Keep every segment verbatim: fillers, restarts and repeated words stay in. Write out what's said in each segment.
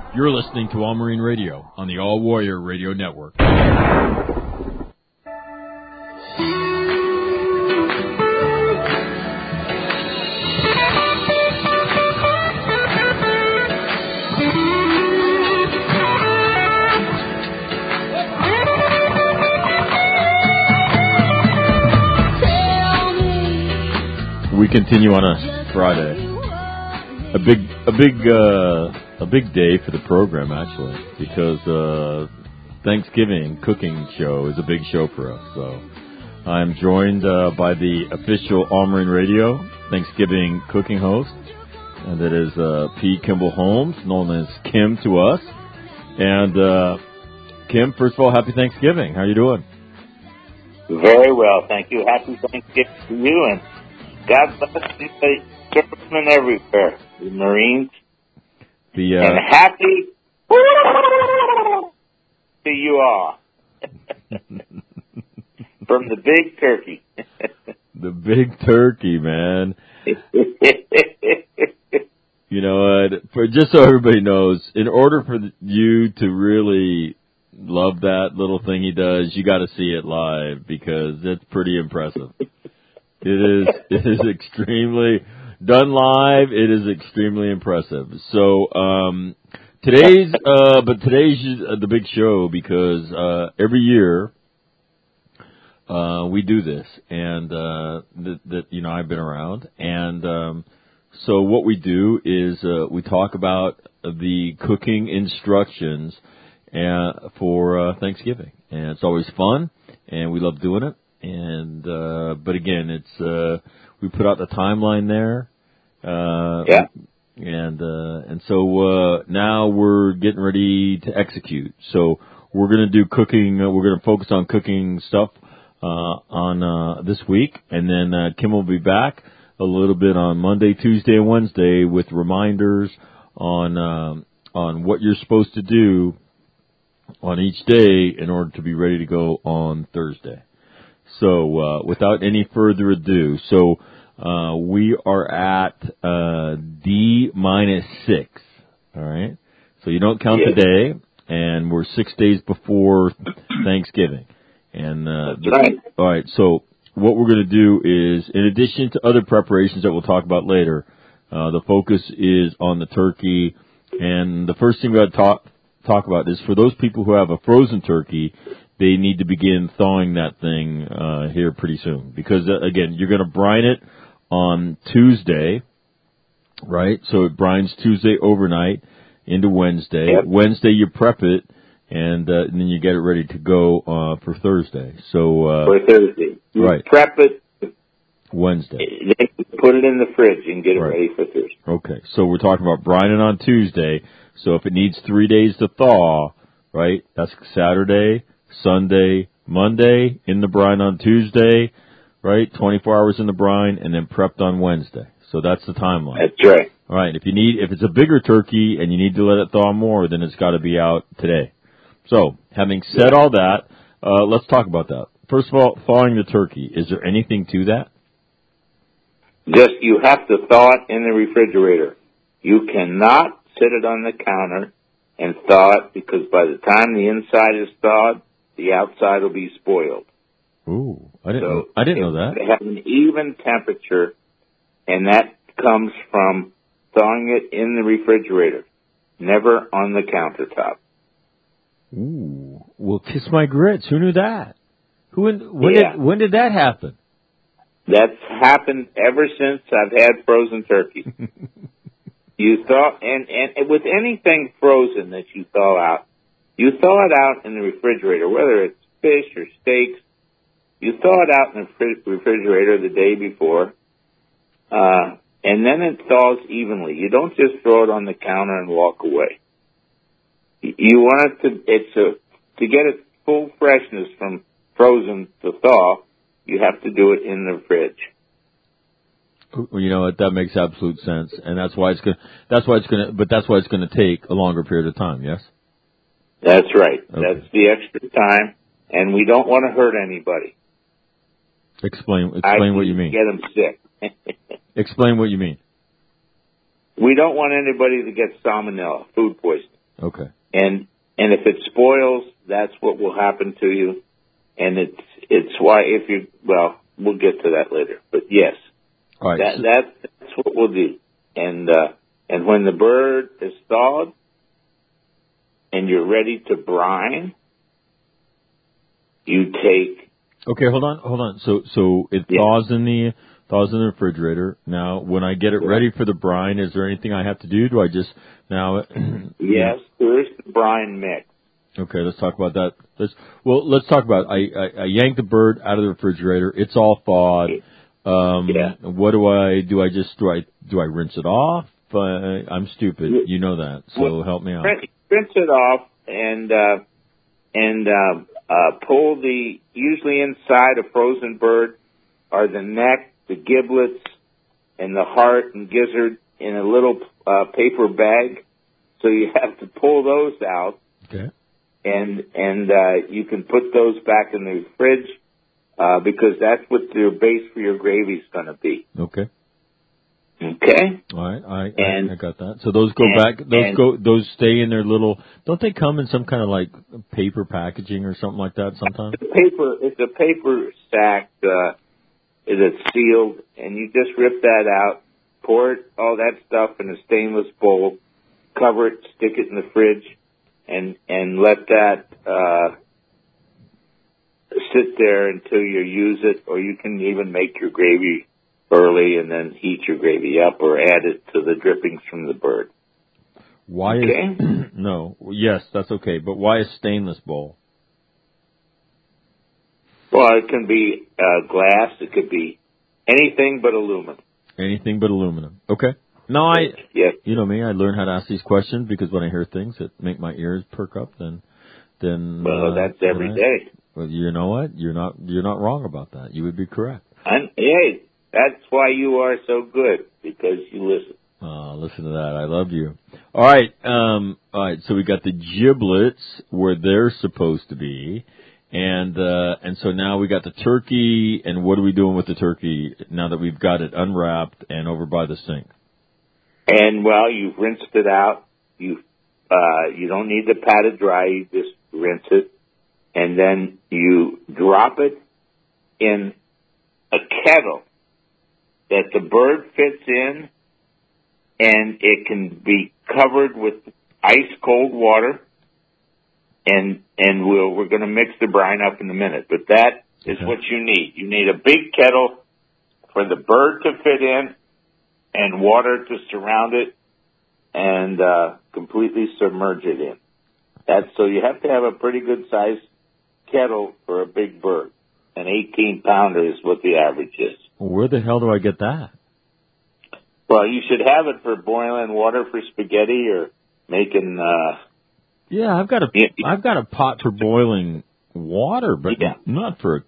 You're listening to All Marine Radio on the All Warrior Radio Network. We continue on a Friday. A big, a big, uh, a big day for the program, actually, because uh, Thanksgiving cooking show is a big show for us. So I'm joined uh, by the official All Marine Radio Thanksgiving cooking host, and that is uh, P. Kimball Holmes, known as Kim to us. And uh, Kim, first of all, happy Thanksgiving. How are you doing? Very well, thank you. Happy Thanksgiving to you, and God bless the servicemen everywhere, the Marines. The, uh, and happy to you all. From the big turkey. The big turkey, man. You know what? For just so everybody knows, in order for you to really love that little thing he does, you got to see it live because it's pretty impressive. It is. It is extremely done live. It is extremely impressive. So um, today's, uh, but today's uh, the big show because uh, every year uh, we do this, and uh, that, that you know I've been around, and um, so what we do is uh, we talk about the cooking instructions uh, for uh, Thanksgiving, and it's always fun, and we love doing it. And, uh, but again, it's, uh, we put out the timeline there. Uh, yeah. And, uh, and so, uh, now we're getting ready to execute. So we're going to do cooking, uh, we're going to focus on cooking stuff, uh, on, uh, this week. And then, uh, Kim will be back a little bit on Monday, Tuesday, and Wednesday with reminders on, um, on what you're supposed to do on each day in order to be ready to go on Thursday. So, uh, without any further ado, so, uh, we are at, uh, D minus six. All right. So you don't count yes. the day, and we're six days before Thanksgiving. And, uh, That's right. All right. So what we're going to do is, in addition to other preparations that we'll talk about later, uh, the focus is on the turkey. And the first thing we got to talk, talk about is for those people who have a frozen turkey, they need to begin thawing that thing uh, here pretty soon because, uh, again, you're going to brine it on Tuesday, right? So it brines Tuesday overnight into Wednesday. Yep. Wednesday you prep it, and, uh, and then you get it ready to go uh, for Thursday. So uh, For Thursday. You right. prep it. Wednesday. Then put it in the fridge and get it right. ready for Thursday. Okay. So we're talking about brining on Tuesday. So if it needs three days to thaw, right, that's Saturday, Sunday, Monday, in the brine on Tuesday, right? twenty-four hours in the brine, and then prepped on Wednesday. So that's the timeline. That's right. All right. If you need, if it's a bigger turkey and you need to let it thaw more, then it's got to be out today. So, having said all that, uh, let's talk about that. First of all, thawing the turkey. Is there anything to that? Just you have to thaw it in the refrigerator. You cannot sit it on the counter and thaw it because by the time the inside is thawed, the outside will be spoiled. Ooh, I didn't. So know, I didn't know that. They have an even temperature, and that comes from thawing it in the refrigerator, never on the countertop. Ooh, well, kiss my grits. Who knew that? Who? When yeah. did when did that happen? That's happened ever since I've had frozen turkey. You thaw, and, and with anything frozen that you thaw out, you thaw it out in the refrigerator, whether it's fish or steaks. You thaw it out in the refrigerator the day before, uh, and then it thaws evenly. You don't just throw it on the counter and walk away. You want it to, it's a, to get its full freshness from frozen to thaw, you have to do it in the fridge. You know what? That makes absolute sense, and that's why it's going. That's why it's going to. But that's why it's going to take a longer period of time. Yes. That's right. Okay. That's the extra time, and we don't want to hurt anybody. Explain. Explain I what you mean. Get them sick. Explain what you mean. We don't want anybody to get salmonella, food poisoning. Okay. And and if it spoils, that's what will happen to you. And it's it's why if you well, we'll get to that later. But yes, All right. that So, that that's what we'll do. And uh, and when the bird is thawed and you're ready to brine, you take. okay, hold on, hold on. So so it Yeah. thaws in the thaws in the refrigerator. Now, when I get it Yeah. ready for the brine, is there anything I have to do? Do I just now? Yes, there's the brine mix. Okay, let's talk about that. Let's well, let's talk about. I, I I yank the bird out of the refrigerator. It's all thawed. Um, Yeah. What do I do? I just do I do I rinse it off? Uh, I'm stupid. You know that. So Well, help me out. Rinse, rinse it off and uh, and uh, uh, pull the. Usually inside a frozen bird are the neck, the giblets, and the heart and gizzard in a little uh, paper bag. So you have to pull those out. Okay. And and uh, you can put those back in the fridge uh, because that's what your base for your gravy is going to be. Okay. Okay. All right. I, And, I I got that. So those go and, back. Those and, go. Those stay in their little. Don't they come in some kind of like paper packaging or something like that sometimes? The paper. It's a paper sack uh, that's sealed, and you just rip that out, pour it, all that stuff in a stainless bowl, cover it, stick it in the fridge. And and let that uh, sit there until you use it, or you can even make your gravy early and then heat your gravy up, or add it to the drippings from the bird. Why Okay. is no? Yes, that's okay. But why a stainless bowl? Well, it can be uh, glass. It could be anything but aluminum. Anything but aluminum. Okay. No, I. Yes. You know me. I learn how to ask these questions because when I hear things that make my ears perk up, then then. Well, uh, that's every then I, day. Well, you know what? You're not you're not wrong about that. You would be correct. And, hey, that's why you are so good, because you listen. Uh, listen to that. I love you. All right. Um, all right. So we got the giblets where they're supposed to be. And, uh, and so now we got the turkey. And what are we doing with the turkey now that we've got it unwrapped and over by the sink? And, well, you've rinsed it out. You, uh, you don't need to pat it dry. You just rinse it. And then you drop it in a kettle that the bird fits in, and it can be covered with ice cold water. And and we'll, we're going to mix the brine up in a minute. But that is Okay. what you need. You need a big kettle for the bird to fit in and water to surround it and uh, completely submerge it in. That's so you have to have a pretty good sized kettle for a big bird. An eighteen pounder is what the average is. Well, where the hell do I get that? Well, you should have it for boiling water for spaghetti or making. Uh, Yeah, I've got a Yeah. I've got a pot for boiling water, but Yeah. not for. A,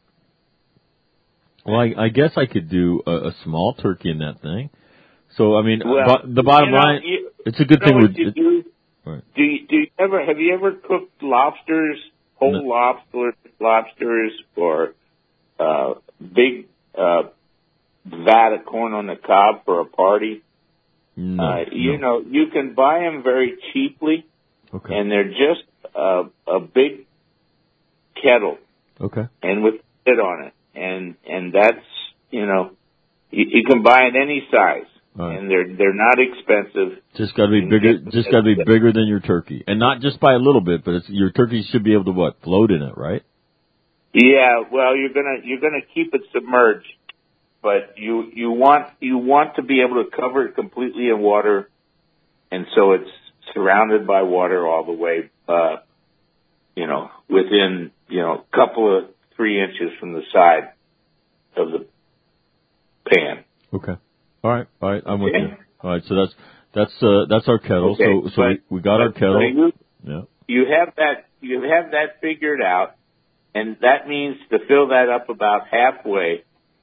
well, I, I guess I could do a, a small turkey in that thing. So I mean, well, but the bottom you know, line, you, it's a good you know thing what we. you It, do. right. Do you, do you ever have you ever cooked lobsters, whole No. lobster lobsters, or uh, big uh, vat of corn on the cob for a party? No, uh, you no. know, you can buy them very cheaply, Okay. and they're just a, a big kettle, Okay. and with lid on it, and and that's you know, you, you can buy it any size, All right. and they're they're not expensive. Just got to be You can bigger. get- Just got to be bigger than your turkey, and not just by a little bit, but it's, your turkey should be able to what float in it, right? Yeah, well, you're gonna you're gonna keep it submerged, but you you want you want to be able to cover it completely in water, and so it's surrounded by water all the way, uh, you know, within you know a couple of three inches from the side of the pan. Okay. All right. All right. I'm with Okay. you. All right. So that's that's uh, that's our kettle. Okay, So so but- we, we got our but- kettle. so you, Yeah. you have that you have that figured out, and that means to fill that up about halfway.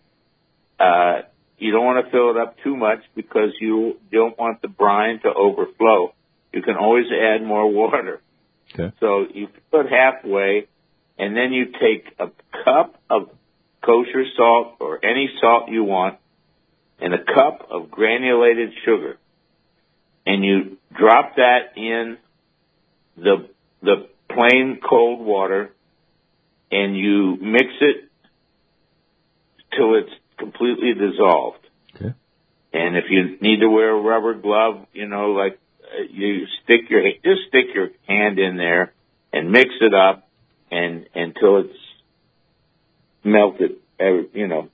Uh, you don't want to fill it up too much because you don't want the brine to overflow. You can always add more water. Okay. So you fill it halfway, and then you take a cup of kosher salt or any salt you want, and a cup of granulated sugar, and you drop that in the the plain cold water, and you mix it till it's completely dissolved. Okay. And if you need to wear a rubber glove, you know, like uh, you stick your just stick your hand in there and mix it up, and until it's melted, every, you know.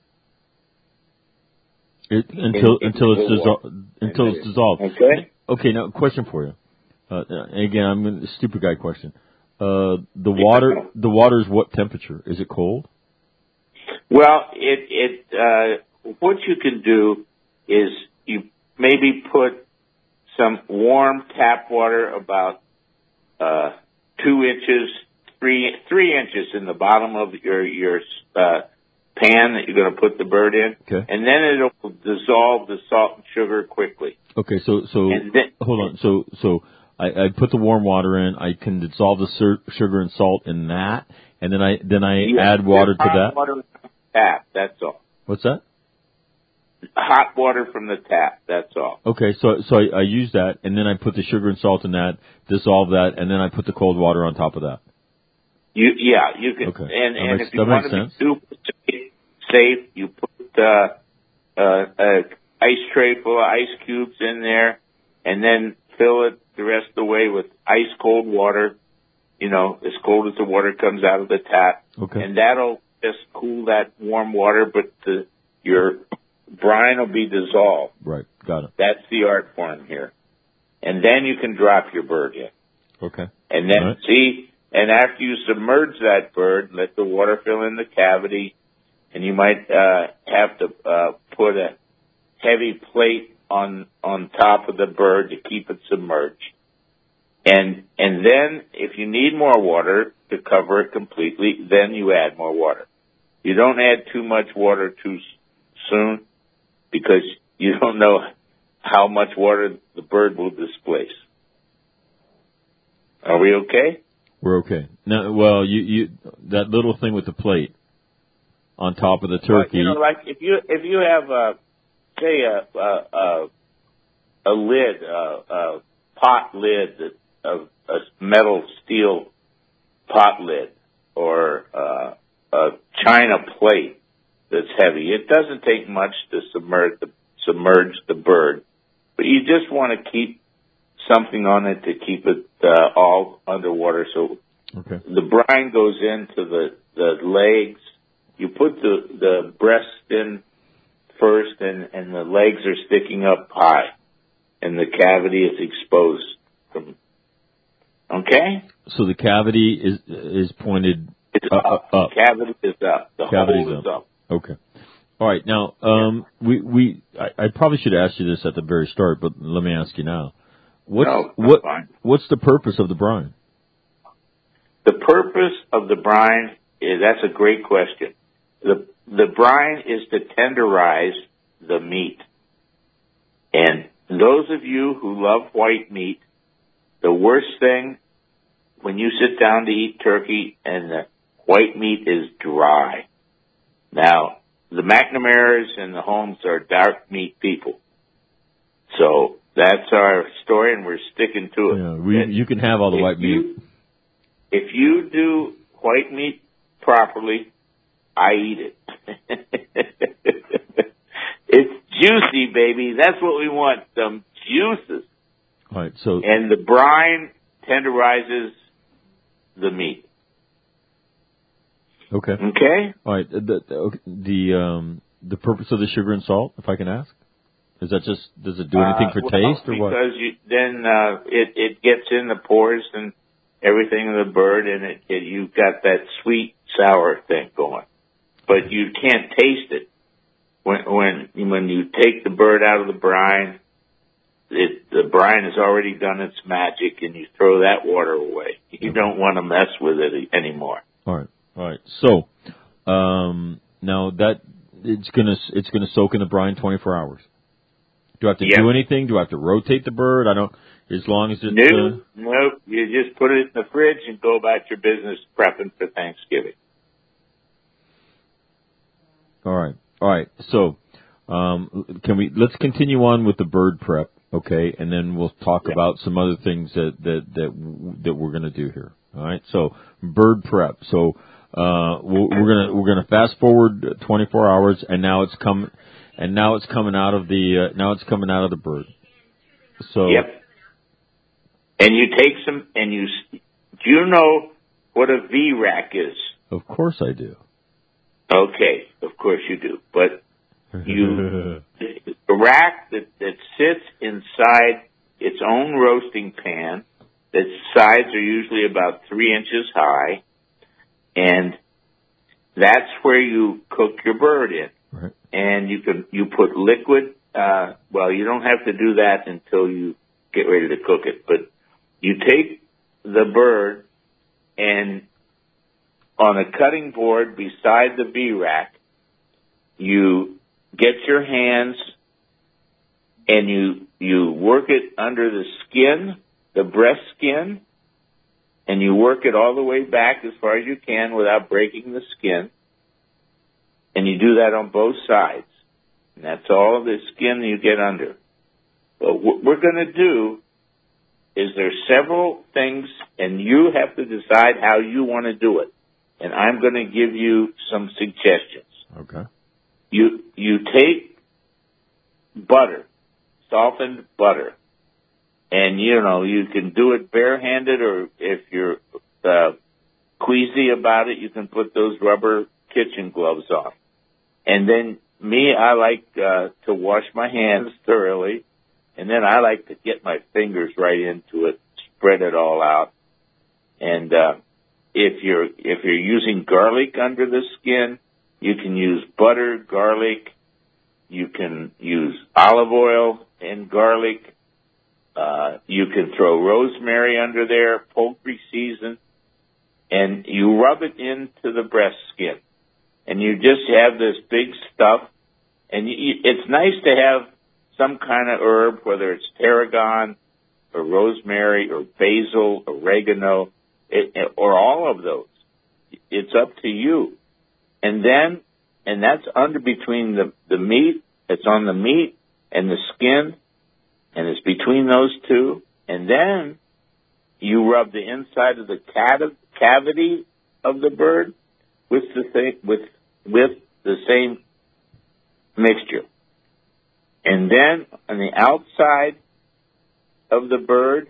It, until in, until in it's dissolved. Until it's dissolved. Okay. Okay. Now, question for you. Uh, again, I'm a stupid guy question. Uh, the water, the water is what temperature? Is it cold? Well, it it uh, what you can do is you maybe put some warm tap water about uh, two inches, three three inches in the bottom of your your uh, pan that you're going to put the bird in, okay. and then it'll dissolve the salt and sugar quickly. Okay, so so then, hold on, so so I, I put the warm water in. I can dissolve the sur- sugar and salt in that, and then I then I add water to that. Water from the tap. That's all. What's that? Hot water from the tap. That's all. Okay, so so I, I use that, and then I put the sugar and salt in that, dissolve that, and then I put the cold water on top of that. You yeah, you can. Okay. And, That and makes- if you that want makes to sense. be super safe, you put uh, uh, a ice tray full of ice cubes in there, and then fill it the rest of the way with ice cold water. You know, as cold as the water comes out of the tap, Okay. and that'll just cool that warm water. But the, your brine will be dissolved. Right. Got it. That's the art form here. And then you can drop your bird in. Okay. And then All right. see, and after you submerge that bird, let the water fill in the cavity, and you might uh, have to uh, put a heavy plate on on top of the bird to keep it submerged. And and then if you need more water to cover it completely, then you add more water. You don't add too much water too soon, because you don't know how much water the bird will displace. Are we okay? We're okay. Now, well, you you that little thing with the plate on top of the turkey. Well, you know, like if you if you have a say a a a, a lid, a, a pot lid that of a metal steel pot lid, or uh, a china plate that's heavy. It doesn't take much to submerge the submerge the bird, but you just want to keep something on it to keep it uh, all underwater. So okay. the brine goes into the the legs. You put the the breast in first, and and the legs are sticking up high, and the cavity is exposed from. Okay. So the cavity is is pointed It's up. up. up. Cavity is up. The Cavity's hole is up. up. Okay. All right. Now, um, we we I, I probably should have asked you this at the very start, but let me ask you now. What's No, what fine. what's the purpose of the brine? The purpose of the brine is, that's a great question. The the brine is to tenderize the meat. And those of you who love white meat, the worst thing when you sit down to eat turkey and the white meat is dry. Now, the McNamara's and the Holmes are dark meat people. So that's our story, and we're sticking to it. Yeah, we, you can have all the If white you- meat. If you do white meat properly, I eat it. It's juicy, baby. That's what we want, some juices. All right. So And the brine tenderizes the meat. okay. Okay? All right. The the, okay, the um the purpose of the sugar and salt, if I can ask, is that just does it do anything for Uh, well, taste or what? Because you, then uh, it, it gets in the pores and everything of the bird, and it, it you've got that sweet sour thing going. But you can't taste it when when when you take the bird out of the brine. It, the brine has already done its magic, and you throw that water away. You don't want to mess with it anymore. All right. All right. So um now that it's gonna it's gonna soak in the brine twenty-four hours. Do I have to Yep. do anything? Do I have to rotate the bird? I don't. As long as it's No, nope. You just put it in the fridge and go about your business prepping for Thanksgiving. uh, all right. All right. So um can we let's continue on with the bird prep. Okay, and then we'll talk Yeah. about some other things that that that that we're going to do here. All right. So bird prep. So uh, we're gonna we're gonna fast forward twenty-four hours, and now it's come, and now it's coming out of the uh, now it's coming out of the bird. So Yep. And you take some, and you do you know what a V rack is? Of course I do. Okay, of course you do, but you a rack that that sits inside its own roasting pan. Its sides are usually about three inches high, and that's where you cook your bird in. Right. And you can you put liquid. Uh, well, you don't have to do that until you get ready to cook it. But you take the bird, and on a cutting board beside the V rack, you get your hands and you you work it under the skin, the breast skin, and you work it all the way back as far as you can without breaking the skin. And you do that on both sides. And that's all the skin you get under. But what we're going to do is there's several things, and you have to decide how you want to do it. And I'm going to give you some suggestions. Okay. You you take butter, softened butter, and you know you can do it barehanded, or if you're uh, queasy about it, you can put those rubber kitchen gloves on. And then me, I like uh, to wash my hands thoroughly, and then I like to get my fingers right into it, spread it all out. And uh, if you're if you're using garlic under the skin, you can use butter, garlic. You can use olive oil and garlic. Uh, you can throw rosemary under there, poultry season, and you rub it into the breast skin. And you just have this big stuff. And you, it's nice to have some kind of herb, whether it's tarragon or rosemary or basil, oregano, it, or all of those. It's up to you. And then, and that's under between the, the meat, it's on the meat and the skin, and it's between those two. And then you rub the inside of the cav- cavity of the bird with the thing, with, with the same mixture. And then on the outside of the bird,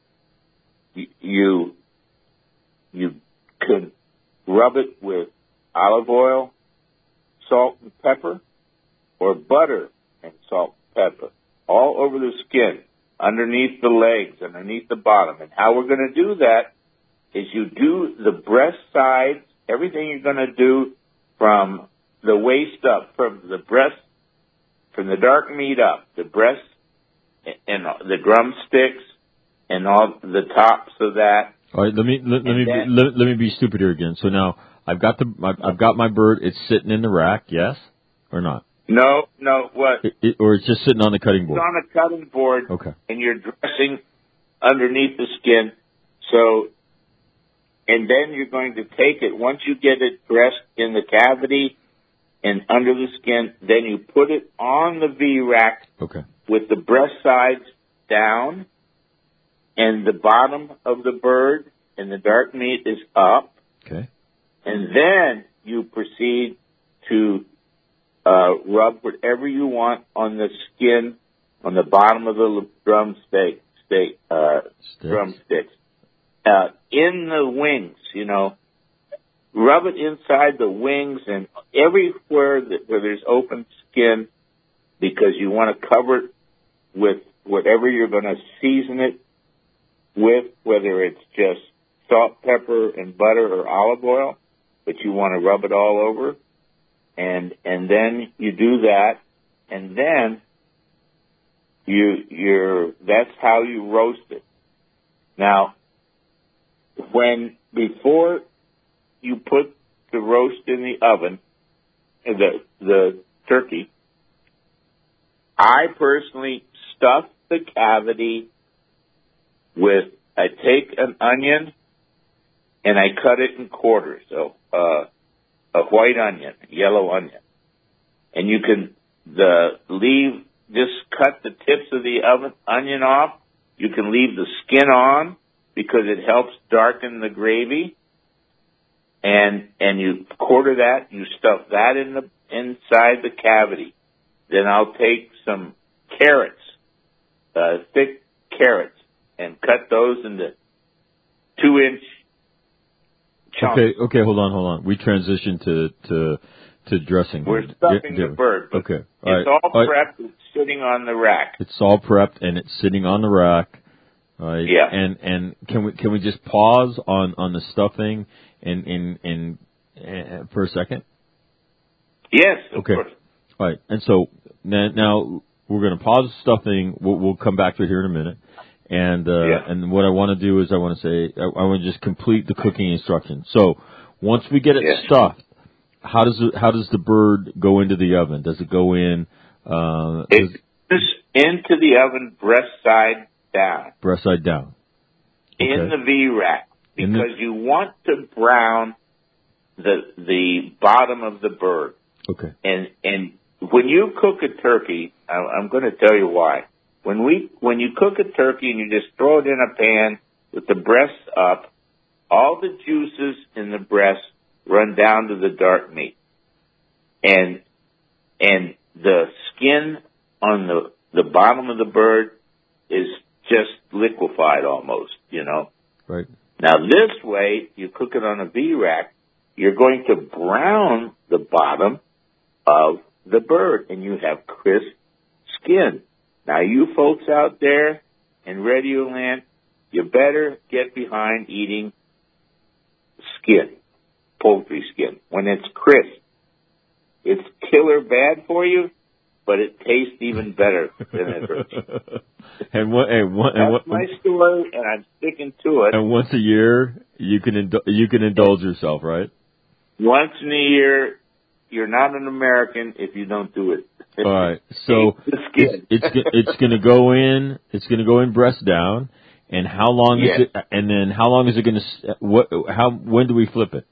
you, you could rub it with olive oil, salt and pepper, or butter and salt and pepper, all over the skin, underneath the legs, underneath the bottom. And how we're going to do that is you do the breast sides, everything you're going to do from the waist up, from the breast, from the dark meat up, the breast and the drumsticks and all the tops of that. All right, let me let, let me then, be, let, let me be stupid here again. So now I've got the I've, I've got my bird. It's sitting in the rack, yes or not? No, no, what? It, it, or it's just sitting on the cutting board. It's on a cutting board. Okay. And you're dressing underneath the skin. So, and then you're going to take it once you get it dressed in the cavity and under the skin. Then you put it on the V rack. Okay. With the breast sides down, and the bottom of the bird and the dark meat is up. Okay. And then you proceed to uh, rub whatever you want on the skin, on the bottom of the drumstick, steak, uh, drumsticks, uh, in the wings. You know, rub it inside the wings and everywhere that, where there's open skin, because you want to cover it with whatever you're going to season it with, whether it's just salt, pepper, and butter or olive oil, but you want to rub it all over. And and then you do that, and then you you're that's how you roast it. Now, when before you put the roast in the oven, the the turkey, I personally stuff the cavity with, I take an onion and I cut it in quarters, so uh, a white onion, yellow onion, and you can the leave just cut the tips of the oven, onion off. You can leave the skin on because it helps darken the gravy. And and you quarter that, you stuff that in the inside the cavity. Then I'll take some carrots, uh, thick carrots, and cut those into two-inch chunks. Okay, okay, hold on, hold on. We transitioned to to to dressing. We're stuffing yeah, the bird. But okay, all all it's right. all all prepped. right. It's sitting on the rack. It's all prepped and it's sitting on the rack. All right. Yeah. And and can we can we just pause on, on the stuffing and and and uh, for a second? Yes. Of okay. course. All right. And so now, now we're going to pause the stuffing. We'll, we'll come back to it here in a minute. And uh, yeah. and what I want to do is I want to say I, I want to just complete the cooking instructions. So once we get it yes. stuffed, how does it, how does the bird go into the oven? Does it go in? Uh, it goes into the oven, breast side down. Breast side down. Okay. In the V rack, because the, you want to brown the the bottom of the bird. Okay. And and when you cook a turkey, I, I'm going to tell you why. When we when you cook a turkey and you just throw it in a pan with the breast up, all the juices in the breast run down to the dark meat, and and the skin on the the bottom of the bird is just liquefied almost, you know. Right. Now this way, you cook it on a V rack, you're going to brown the bottom of the bird, and you have crisp skin. Now, you folks out there in Radio Land, you better get behind eating skin, poultry skin, when it's crisp. It's killer bad for you, but it tastes even better than it hurts. and what? And what? That's and what, my story, and I'm sticking to it. And once a year, you can indul- you can indulge yourself, right? Once in a year, you're not an American if you don't do it. All right, so it's it's, it's going to go in. It's going to go in breast down. And how long yes. is it? And then how long is it going to? What? How? When do we flip it?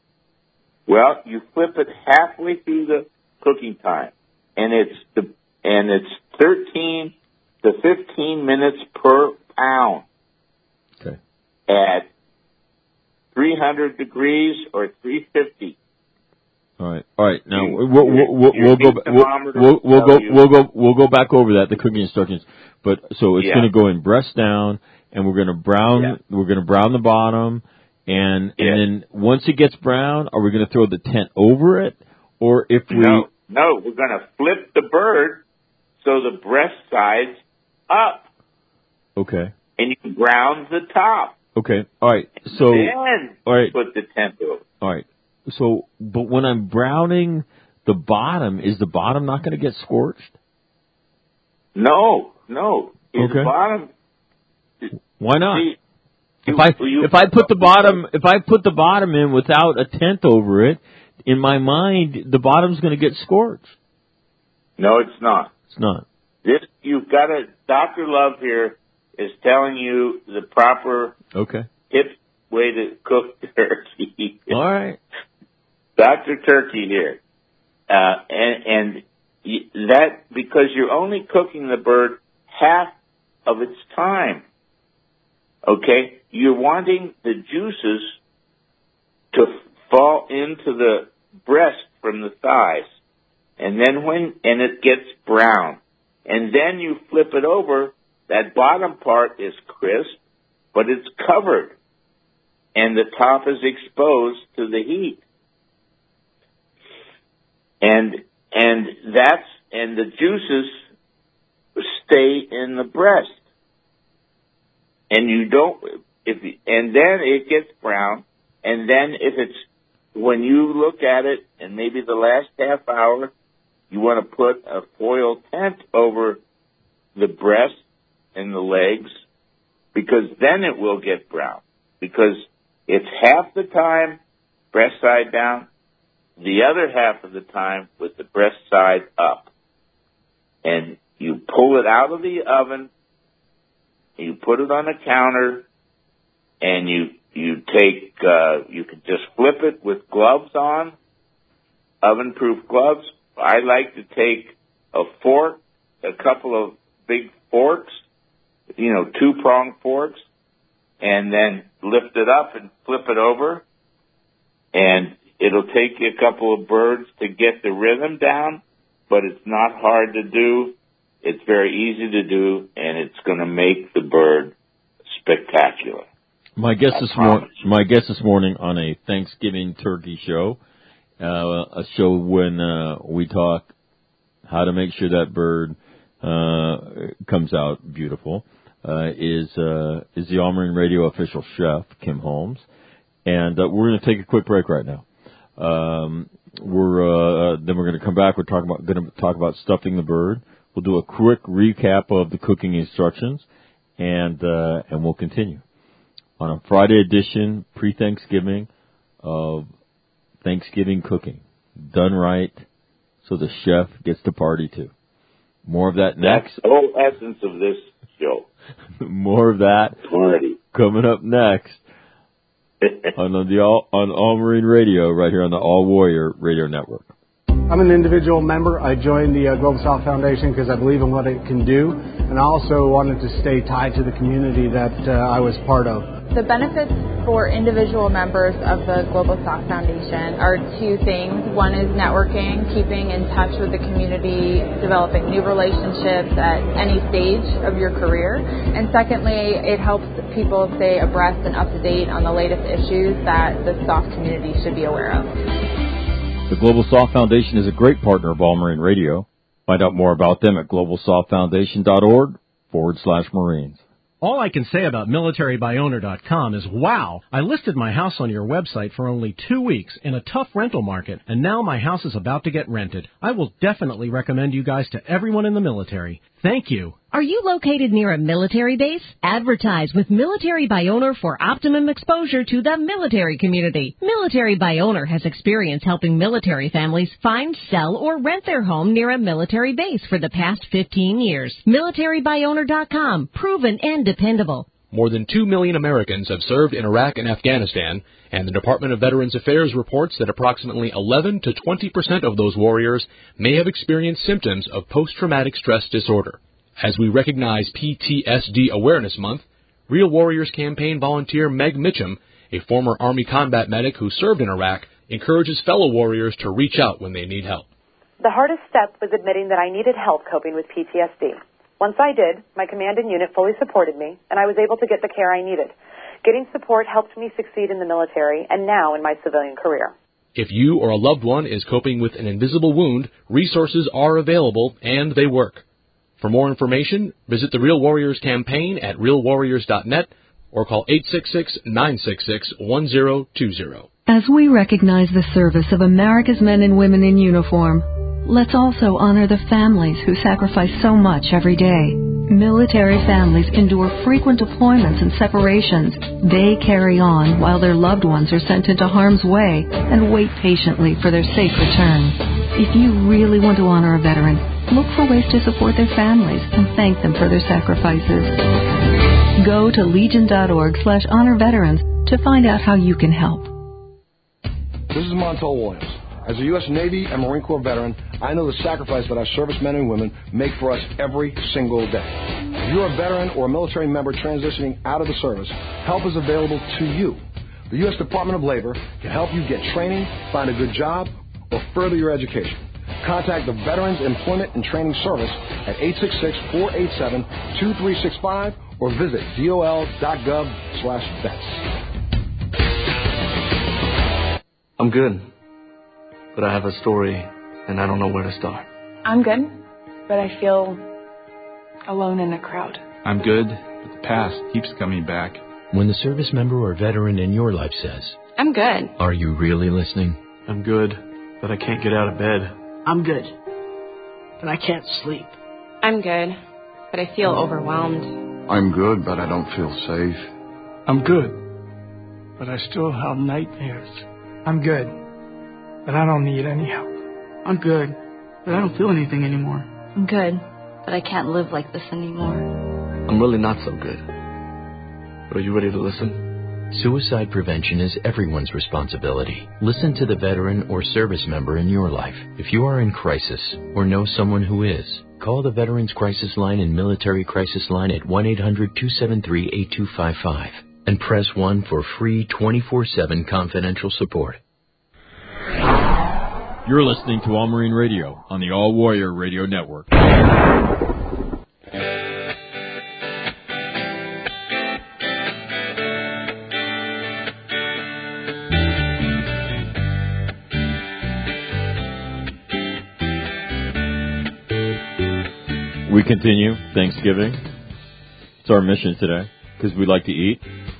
Well, you flip it halfway through the cooking time, and it's the and it's thirteen to fifteen minutes per pound. Okay. At three hundred degrees or three fifty. All right. All right. Now you, we'll we'll, we'll, we'll go back. We'll, we'll, we'll go we'll go we'll go back over that the cooking instructions. But so it's yeah. going to go in breast down, and we're going to brown yeah. we're going to brown the bottom, and yeah. and then once it gets brown, are we going to throw the tent over it, or if we no no we're going to flip the bird so the breast side's up. Okay. And you brown the top. Okay. All right. So then all right. put the tent over. All right. So, but when I'm browning the bottom, is the bottom not going to get scorched? No, no. Okay. The bottom. Why not? See, if you, I you, if I put the bottom if I put the bottom in without a tent over it, in my mind the bottom's going to get scorched. No, it's not. It's not. This you've got to. Doctor Love here is telling you the proper okay tip way to cook turkey. All right. Doctor Turkey here. Uh, and, and that, because you're only cooking the bird half of its time. Okay? You're wanting the juices to fall into the breast from the thighs. And then when, and it gets brown. And then you flip it over, that bottom part is crisp, but it's covered. And the top is exposed to the heat. And, and that's, and the juices stay in the breast. And you don't, if, and then it gets brown, and then if it's, when you look at it, and maybe the last half hour, you want to put a foil tent over the breast and the legs, because then it will get brown. Because it's half the time breast side down, the other half of the time with the breast side up. And you pull it out of the oven, you put it on a counter, and you you take, uh, you can just flip it with gloves on, oven-proof gloves. I like to take a fork a couple of big forks, you know, two-pronged forks, and then lift it up and flip it over. And it'll take you a couple of birds to get the rhythm down, but it's not hard to do. It's very easy to do, and it's going to make the bird spectacular. My guest this morning, my guest this morning on a Thanksgiving turkey show, uh, a show when uh, we talk how to make sure that bird uh, comes out beautiful, uh, is uh, is the All Marine Radio official chef, Kim Holmes, and uh, we're going to take a quick break right now. Um, we're uh, then we're going to come back. We're talking about going to talk about stuffing the bird. We'll do a quick recap of the cooking instructions, and uh, and we'll continue on a Friday edition, pre-Thanksgiving, of Thanksgiving cooking. Done right, so the chef gets to party too. More of that next. That's the whole essence of this show. More of that Party. Coming up next on the All, on All Marine Radio, right here on the All Warrior Radio Network. I'm an individual member. I joined the uh, Global South Foundation because I believe in what it can do, and I also wanted to stay tied to the community that uh, I was part of. The benefits for individual members of the Global South Foundation are two things. One is networking, keeping in touch with the community, developing new relationships at any stage of your career. And secondly, it helps people stay abreast and up to date on the latest issues that the S O F community should be aware of. The Global Soft Foundation is a great partner of All Marine Radio. Find out more about them at globalsoftfoundation.org forward slash Marines. All I can say about military by owner dot com is, wow, I listed my house on your website for only two weeks in a tough rental market, and now my house is about to get rented. I will definitely recommend you guys to everyone in the military. Thank you. Are you located near a military base? Advertise with Military by Owner for optimum exposure to the military community. Military by Owner has experience helping military families find, sell, or rent their home near a military base for the past fifteen years. military by owner dot com. Proven and dependable. More than two million Americans have served in Iraq and Afghanistan, and the Department of Veterans Affairs reports that approximately eleven to twenty percent of those warriors may have experienced symptoms of post-traumatic stress disorder. As we recognize P T S D Awareness Month, Real Warriors campaign volunteer Meg Mitchum, a former Army combat medic who served in Iraq, encourages fellow warriors to reach out when they need help. The hardest step was admitting that I needed help coping with P T S D. Once I did, my command and unit fully supported me, and I was able to get the care I needed. Getting support helped me succeed in the military and now in my civilian career. If you or a loved one is coping with an invisible wound, resources are available and they work. For more information, visit the Real Warriors campaign at real warriors dot net or call eight six six, nine six six, one zero two zero. As we recognize the service of America's men and women in uniform, let's also honor the families who sacrifice so much every day. Military families endure frequent deployments and separations. They carry on while their loved ones are sent into harm's way and wait patiently for their safe return. If you really want to honor a veteran, look for ways to support their families and thank them for their sacrifices. Go to legion.org slash honor veterans to find out how you can help. This is Montel Williams. As a U S Navy and Marine Corps veteran, I know the sacrifice that our servicemen and women make for us every single day. If you're a veteran or a military member transitioning out of the service, help is available to you. The U S Department of Labor can help you get training, find a good job, or further your education. Contact the Veterans Employment and Training Service at eight six six, four eight seven, two three six five or visit dol.gov slash vets. I'm good, but I have a story and I don't know where to start. I'm good, but I feel alone in a crowd. I'm good, but the past keeps coming back. When the service member or veteran in your life says, I'm good. Are you really listening? I'm good, but I can't get out of bed. I'm good, but I can't sleep. I'm good, but I feel overwhelmed. I'm good, but I don't feel safe. I'm good, but I still have nightmares. I'm good, but I don't need any help. I'm good, but I don't feel anything anymore. I'm good, but I can't live like this anymore. I'm really not so good. But are you ready to listen? Suicide prevention is everyone's responsibility. Listen to the veteran or service member in your life. If you are in crisis or know someone who is, call the Veterans Crisis Line and Military Crisis Line at one eight hundred two seven three eight two five five and press one for free twenty-four seven confidential support. You're listening to All Marine Radio on the All Warrior Radio Network. We continue Thanksgiving. It's our mission today because we like to eat.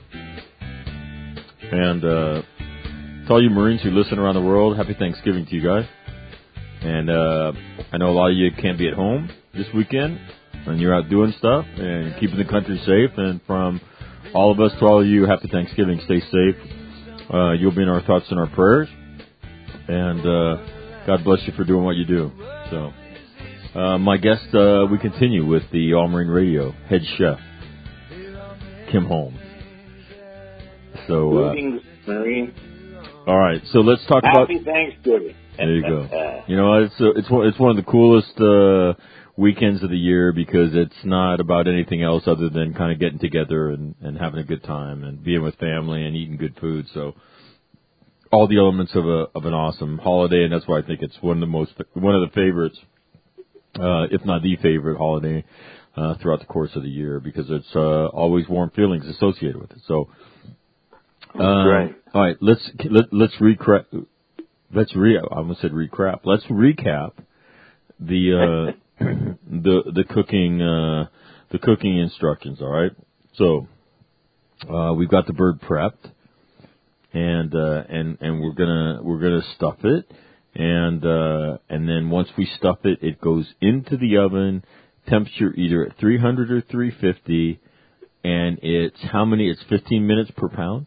And uh, to all you Marines who listen around the world, happy Thanksgiving to you guys. And uh, I know a lot of you can't be at home this weekend, and you're out doing stuff and keeping the country safe. And from all of us to all of you, happy Thanksgiving. Stay safe. Uh, you'll be in our thoughts and our prayers. And uh, God bless you for doing what you do. So. Uh, my guest, uh, we continue with the All Marine Radio head chef, Kim Holmes. So, uh, Greetings, Marine. All right, so let's talk Happy about. Happy Thanksgiving. There you go. You know, it's uh, it's one it's one of the coolest uh, weekends of the year because it's not about anything else other than kind of getting together and, and having a good time and being with family and eating good food. So, all the elements of a of an awesome holiday, and that's why I think it's one of the most one of the favorites. Uh, if not the favorite holiday uh, throughout the course of the year, because it's uh, always warm feelings associated with it. So, uh, right. all right, let's let, let's recap. Let's re. I almost said recap. Let's recap the uh, the the cooking uh, the cooking instructions. All right. So uh, we've got the bird prepped, and uh, and and we're gonna we're gonna stuff it. And uh, and then once we stuff it, it goes into the oven, temperature either at three hundred or three fifty, and it's how many? It's fifteen minutes per pound?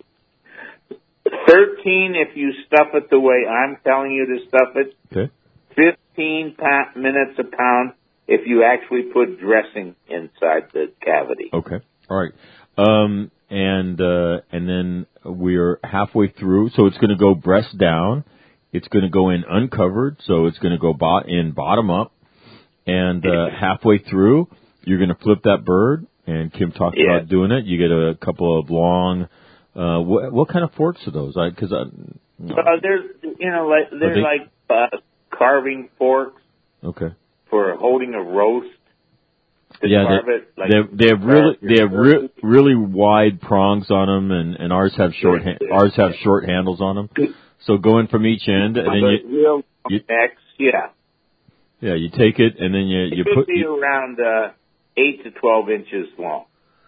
thirteen if you stuff it the way I'm telling you to stuff it. Okay. fifteen pa- minutes a pound if you actually put dressing inside the cavity. Okay. All right. Um, and uh, and then we're halfway through, so it's going to go breast down. It's going to go in uncovered, so it's going to go bo- in bottom up. And uh, halfway through, you're going to flip that bird, and Kim talked yeah. about doing it. You get a couple of long, uh, what, what kind of forks are those? I, cause I, no. uh, they're, you know, like, they're they? like uh, carving forks okay. for holding a roast. To yeah, carve they, it, like they, they have really, they have re- really wide prongs on them, and, and ours have short, ha- ours have short handles on them. So going from each end, and then you, real you X, yeah, yeah, you take it, and then you it you could put be you, around uh, eight to twelve inches long,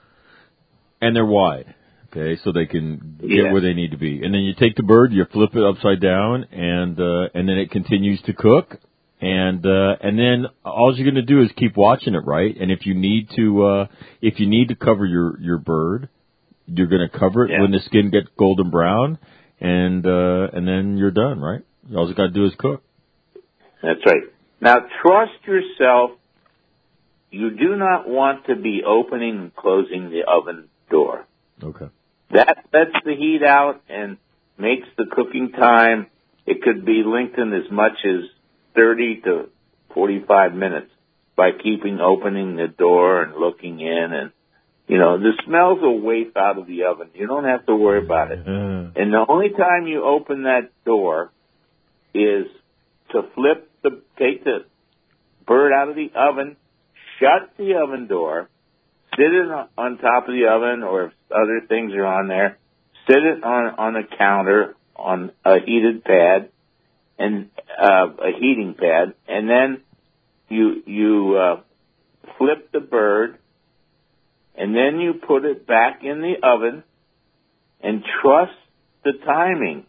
and they're wide, okay, so they can get yeah. where they need to be. And then you take the bird, you flip it upside down, and uh, and then it continues to cook, and uh, and then all you're going to do is keep watching it, right? And if you need to, uh, if you need to cover your your bird, you're going to cover it yeah. when the skin gets golden brown. And uh, and then you're done, right? All you got to do is cook. That's right. Now, trust yourself. You do not want to be opening and closing the oven door. Okay. That lets the heat out and makes the cooking time, it could be lengthened as much as thirty to forty-five minutes by keeping opening the door and looking in and you know, the smells will waft out of the oven. You don't have to worry about it. Uh, and the only time you open that door is to flip the, take the bird out of the oven, shut the oven door, sit it on top of the oven, or if other things are on there, sit it on, on a counter on a heated pad, and, uh, a heating pad, and then you, you, uh, flip the bird, and then you put it back in the oven and trust the timing.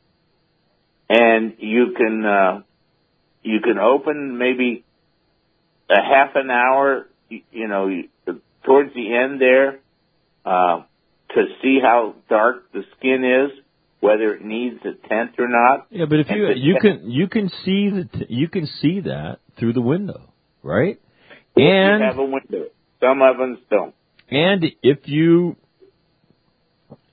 And you can, uh, you can open maybe a half an hour, you know, towards the end there, uh, to see how dark the skin is, whether it needs a tent or not. Yeah, but if you, you can, you can see the, you can see that through the window, right? If and you have a window. Some ovens don't. And if you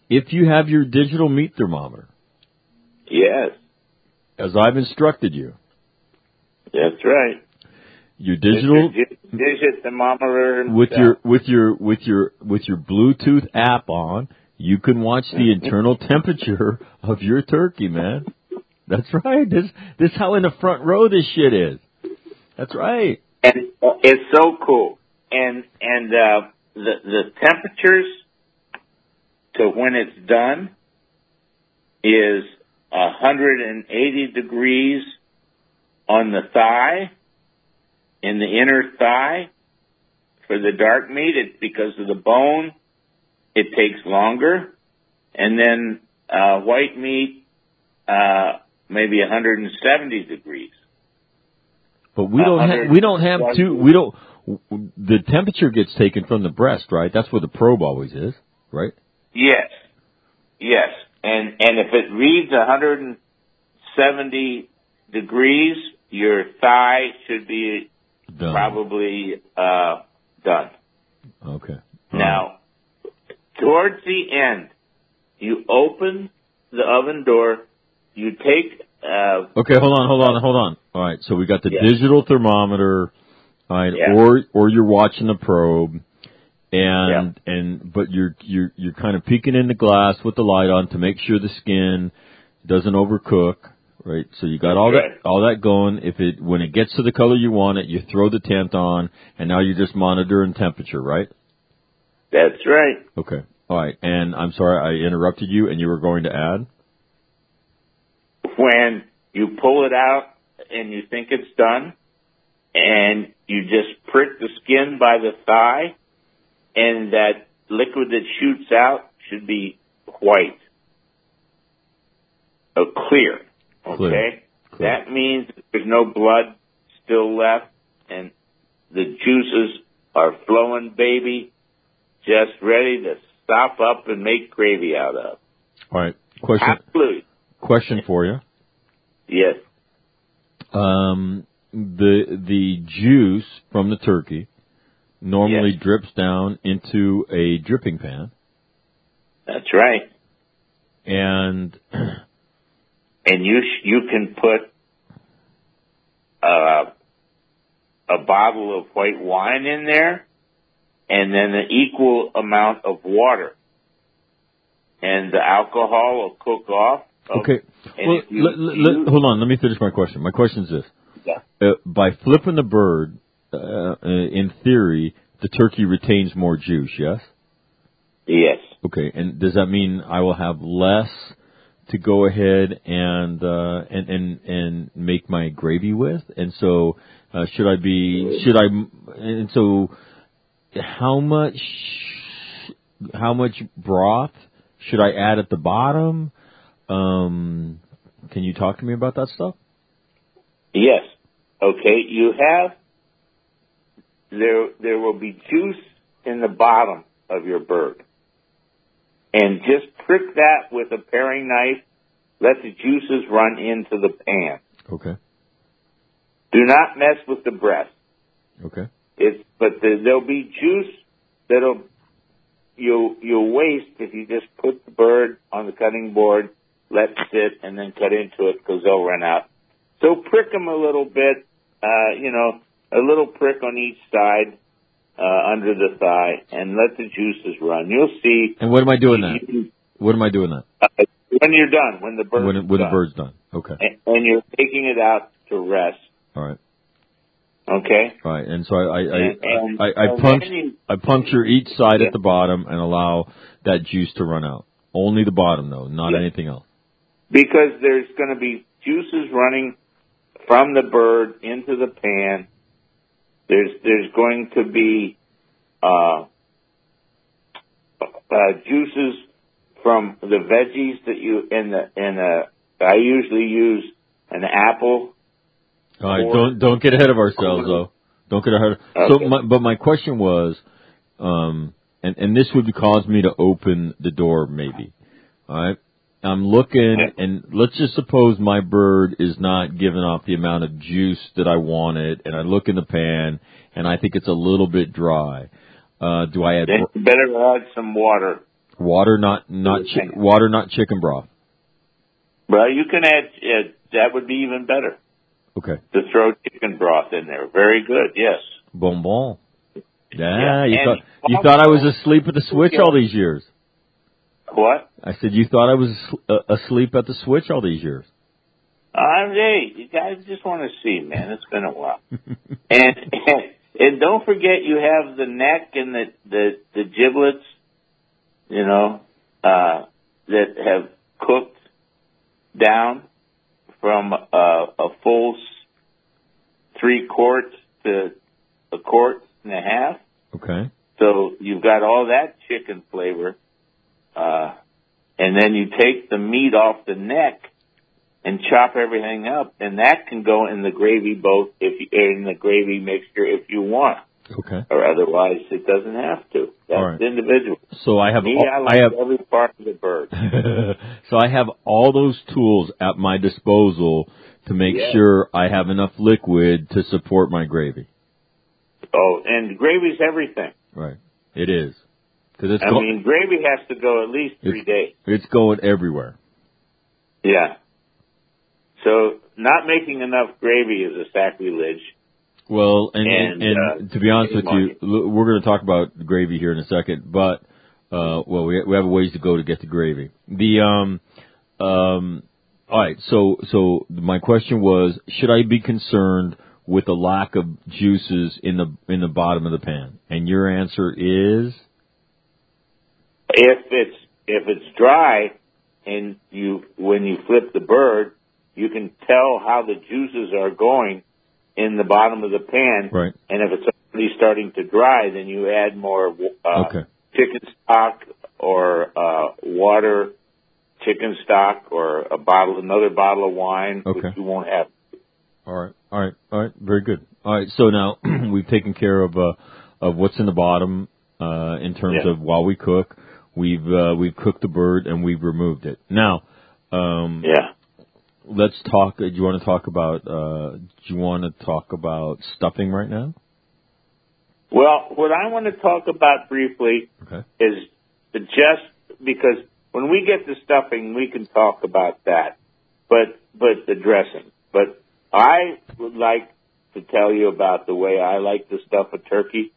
if you have your digital meat thermometer, Yes. as I've instructed you, That's right. your digital Digit, digit thermometer with himself. your with your with your with your Bluetooth app on, you can watch the internal temperature of your turkey, man. That's right. This this how in the front row this shit is. That's right. And it's so cool. And and uh, the the temperatures to when it's done is one hundred eighty degrees on the thigh, in the inner thigh. For the dark meat, it's because of the bone, it takes longer. And then uh, white meat, uh, maybe one hundred seventy degrees. But we don't have we don't have two we don't the temperature gets taken from the breast, right? That's where the probe always is, right? Yes. Yes. And and if it reads one hundred seventy degrees, your thigh should be done. probably uh, done. Okay. Now, towards the end, you open the oven door, you take... Uh, okay, hold on, hold on, hold on. All right, so we got the yeah. digital thermometer, all right, Yeah. or or you're watching the probe, and Yeah. and but you're you're you're kind of peeking in the glass with the light on to make sure the skin doesn't overcook, right? So you got all Right. that all that going. If it when it gets to the color you want it, you throw the tent on, and now you're just monitoring temperature, right? That's right. Okay. All right. And I'm sorry I interrupted you, and you were going to add? When you pull it out and you think it's done, and you just prick the skin by the thigh, and that liquid that shoots out should be white. Oh, clear. Okay? Clear. Clear. That means there's no blood still left, and the juices are flowing, baby, just ready to stop up and make gravy out of. All right. Question. Absolutely. Question for you. Yes. Um, the the juice from the turkey normally Yes. drips down into a dripping pan, That's right. and And you sh- you can put uh, a bottle of white wine in there, and then an equal amount of water, and the alcohol will cook off. okay. And Well, if you let, let, use- hold on. Let me finish my question. My question is this: Yeah. uh, by flipping the bird, uh, uh, in theory, the turkey retains more juice. Yes. Yes. Okay. And does that mean I will have less to go ahead and uh, and and and make my gravy with? And so, uh, should I be? Should I? And so, how much? How much broth should I add at the bottom? Um, can you talk to me about that stuff? Yes. Okay. You have there. There will be juice in the bottom of your bird, and just prick that with a paring knife. Let the juices run into the pan. Okay. Do not mess with the breast. Okay. It's but the, there'll be juice that'll you'll you'll waste if you just put the bird on the cutting board, let it sit, and then cut into it because they'll run out. So prick them a little bit, uh, you know, a little prick on each side uh, under the thigh, and let the juices run. You'll see. And what am I doing that? What am I doing that? Uh, when you're done, when the bird's When, it, when done. the bird's done. Okay. And, and you're taking it out to rest. All right. Okay. All right. And so I I I, And- and- I, I, and punch, then you- I puncture each side Yeah. at the bottom and allow that juice to run out. Only the bottom though, not Yeah. anything else. Because there's going to be juices running from the bird into the pan. There's there's going to be uh, uh, juices from the veggies that you in the in a. I usually use an apple. All right. Or- Don't don't get ahead of ourselves though. Don't get ahead. Of, Okay. So, my, but my question was, um, and and this would cause me to open the door maybe. All right. I'm looking, and let's just suppose my bird is not giving off the amount of juice that I wanted, and I look in the pan, and I think it's a little bit dry. Uh, do I add? Then you better add some water. Water, not not chi- water, not chicken broth. Well, you can add, uh, that would be even better. Okay. To throw chicken broth in there. Very good, yes. Bon bon. Yeah, Yeah, you and thought you also- thought I was asleep at the switch all these years. What? I said you thought I was uh, asleep at the switch all these years. Uh, hey, you guys just want to see, man. It's been a while. and, and and don't forget you have the neck and the, the, the giblets, you know, uh, that have cooked down from uh, a full s- three quarts to a quart and a half. Okay. So you've got all that chicken flavor, uh, and then you take the meat off the neck and chop everything up, and that can go in the gravy both if you, in the gravy mixture if you want. Okay. Or otherwise, it doesn't have to. That's All right. individual. So I have Me, all, I like I have every part of the bird. so I have all those tools at my disposal to make Yes. sure I have enough liquid to support my gravy. Oh, and gravy's everything. Right. It is. Cause it's I go- mean, gravy has to go at least three days. It's going everywhere. Yeah. So not making enough gravy is a sacrilege. Well, and and, And, and uh, to be honest with money. you, l- we're going to talk about gravy here in a second, but uh, well, we we have a ways to go to get to gravy. The um um all right, so so my question was, should I be concerned with the lack of juices in the in the bottom of the pan? And your answer is If it's if it's dry and you when you flip the bird, you can tell how the juices are going in the bottom of the pan. Right. And if it's already starting to dry, then you add more uh, okay. chicken stock or uh, water, chicken stock, or a bottle, another bottle of wine, Okay. which you won't have. All right, all right, all right, very good. All right, so now we've taken care of uh, of what's in the bottom uh, in terms Yeah. of while we cook. We've uh, we've cooked the bird and we've removed it. Now, um, Yeah. let's talk. Do you want to talk about? Uh, do you want to talk about stuffing right now? Well, what I want to talk about briefly Okay. is just because when we get to stuffing, we can talk about that, but but the dressing. But I would like to tell you about the way I like to stuff a turkey,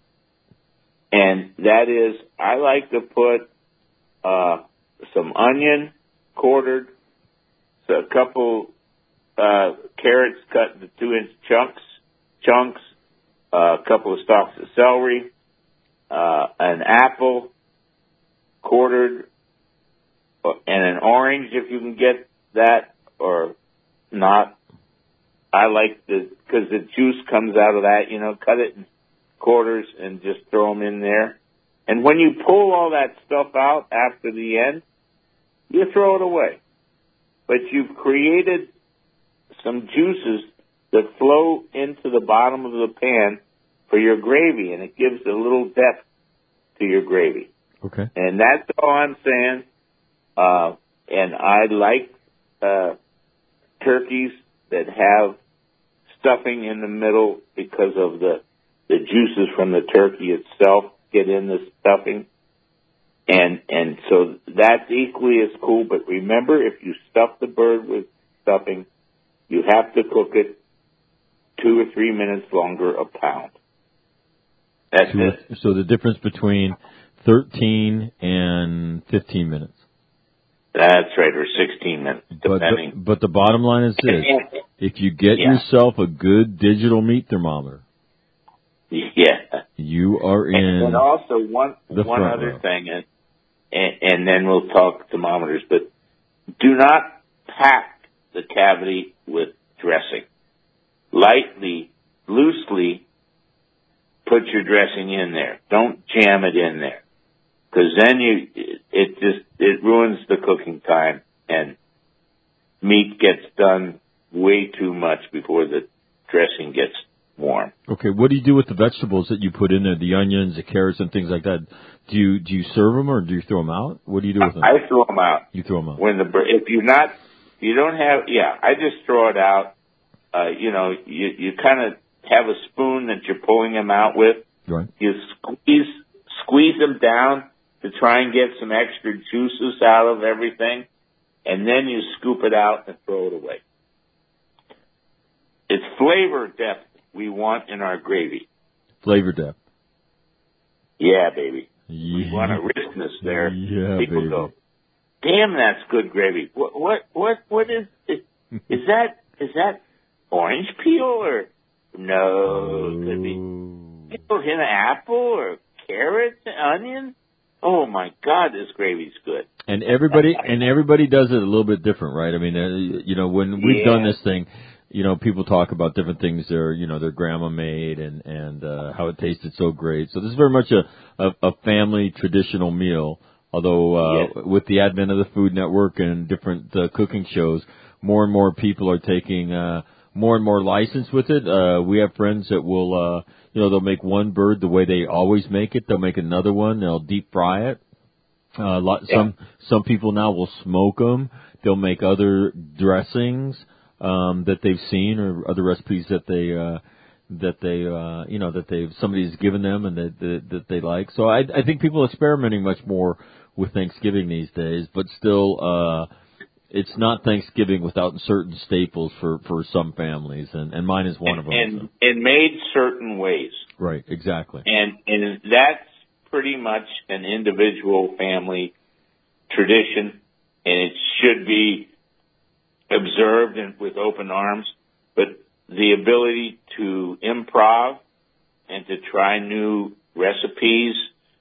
and that is I like to put uh, some onion quartered, so a couple uh, carrots cut into two-inch chunks, chunks, uh, a couple of stalks of celery, uh, an apple quartered, uh, and an orange if you can get that, or not. I like the, because the juice comes out of that, you know, cut it in quarters and just throw them in there. And when you pull all that stuff out after the end, you throw it away. But you've created some juices that flow into the bottom of the pan for your gravy, and it gives a little depth to your gravy. Okay. And that's all I'm saying. Uh, and I like uh, turkeys that have stuffing in the middle because of the the juices from the turkey itself get in the stuffing. And and so that's equally as cool. But remember, if you stuff the bird with stuffing, you have to cook it two or three minutes longer a pound. That's So, it. so the difference between thirteen and fifteen minutes. That's right, or sixteen minutes, But the, depending. but the bottom line is this: if you get Yeah. yourself a good digital meat thermometer, Yeah. you are in. And, and also one the one front other row. thing, and, and and then we'll talk thermometers. But do not pack the cavity with dressing. Lightly, loosely, put your dressing in there. Don't jam it in there, because then you it, it just it ruins the cooking time, and meat gets done way too much before the dressing gets warm. Okay, what do you do with the vegetables that you put in there, the onions, the carrots, and things like that? Do you do you serve them or do you throw them out? What do you do with them? I throw them out. You throw them out. When the bir- if you're not, you don't have. Yeah, I just throw it out. Uh, you know, you you kind of have a spoon that you're pulling them out with. Right. You squeeze squeeze them down to try and get some extra juices out of everything, and then you scoop it out and throw it away. It's flavor depth we want in our gravy. Flavor depth. Yeah, baby. Yeah. We want a richness there. Yeah, People baby. go, damn, that's good gravy. What, what, what, what is, is, is that, is that orange peel or, no, it could be, people hit an apple or carrots and onions. Oh my God, this gravy's good. And everybody, and everybody does it a little bit different, right? I mean, uh, you know, when we've Yeah. done this thing, you know, people talk about different things their, you know, their grandma made and, and, uh, how it tasted so great. So this is very much a, a, a family traditional meal. Although, uh, Yes. with the advent of the Food Network and different, uh, cooking shows, more and more people are taking, uh, more and more license with it. Uh, we have friends that will, uh, you know, they'll make one bird the way they always make it. They'll make another one. They'll deep fry it. Uh, a lot, Yeah. some, some people now will smoke them. They'll make other dressings. Um, that they've seen or other recipes that they, uh, that they, uh, you know, that they've, somebody's given them and that, that, that they like. So I, I think people are experimenting much more with Thanksgiving these days, but still, uh, it's not Thanksgiving without certain staples for, for some families, and, and mine is one of them. And, So. and made certain ways. Right, exactly. And, and that's pretty much an individual family tradition, and it should be observed and with open arms, but the ability to improv and to try new recipes